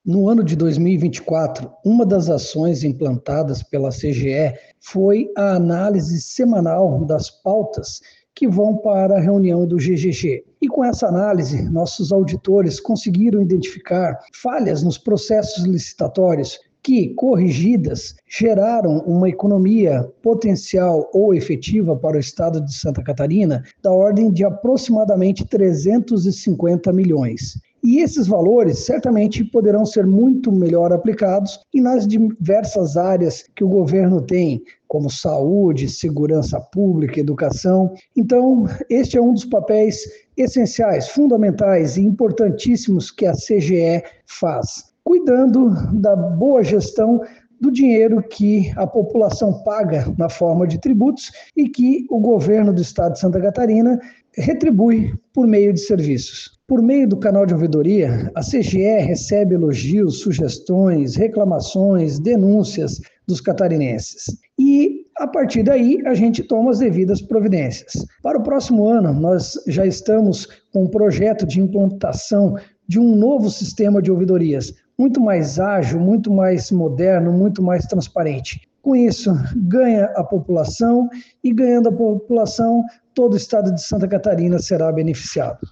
No ano de 2024, uma das ações implantadas pela CGE foi a análise semanal das pautas que vão para a reunião do GGG. E com essa análise, nossos auditores conseguiram identificar falhas nos processos licitatórios que, corrigidas, geraram uma economia potencial ou efetiva para o estado de Santa Catarina da ordem de aproximadamente 350 milhões. E esses valores certamente poderão ser muito melhor aplicados e nas diversas áreas que o governo tem, como saúde, segurança pública, educação. Então, este é um dos papéis essenciais, fundamentais e importantíssimos que a CGE faz, cuidando da boa gestão do dinheiro que a população paga na forma de tributos e que o governo do estado de Santa Catarina retribui por meio de serviços. Por meio do canal de ouvidoria, a CGE recebe elogios, sugestões, reclamações, denúncias dos catarinenses. E, a partir daí, a gente toma as devidas providências. Para o próximo ano, nós já estamos com um projeto de implantação de um novo sistema de ouvidorias, muito mais ágil, muito mais moderno, muito mais transparente. Com isso, ganha a população e, ganhando a população, todo o estado de Santa Catarina será beneficiado.